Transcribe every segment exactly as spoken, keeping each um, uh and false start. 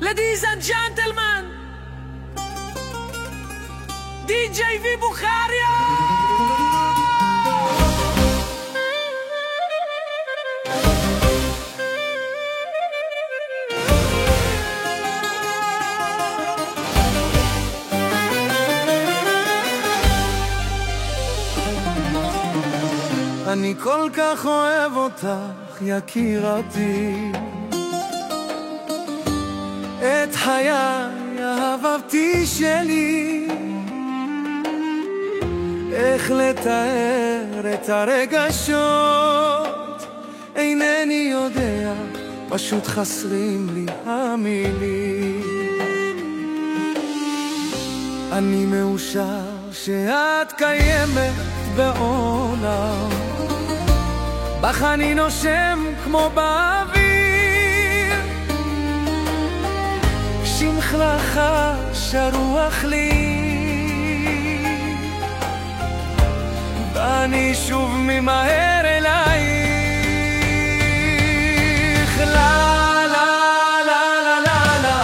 Ladies and gentlemen, די ג'יי וי בוכריה. אני כל כך אוהב אותך, יקירתי, את חיי אהבתי שלי. איך לתאר את הרגשות אינני יודע, פשוט חסרים לי המילים. אני מאושר שאת קיימת בעולם, בך אני נושם כמו באוויר, שמך לחש הרוח לי, ואני שוב ממהר אלייך. לה לה לה לה לה לה,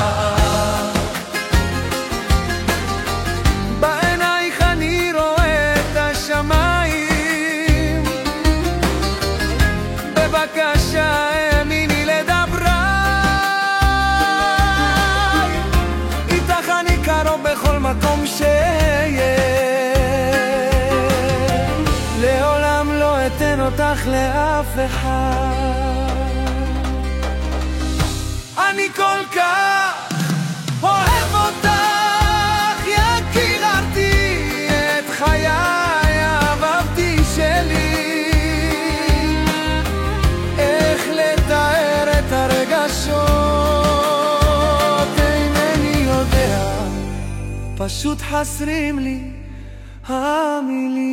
בעינייך אני רואה את השמיים, בבקשה האמיני לדבריי, איתך אני קרוב בכל מקום שיהיה, לעולם לא אתן אותך לאף אחד. אני כל כך אוהב אותך, יקירתי, את חיי אהבתי שלי. איך לתאר את הרגשות אינני יודע, פשוט חסרים לי המילים.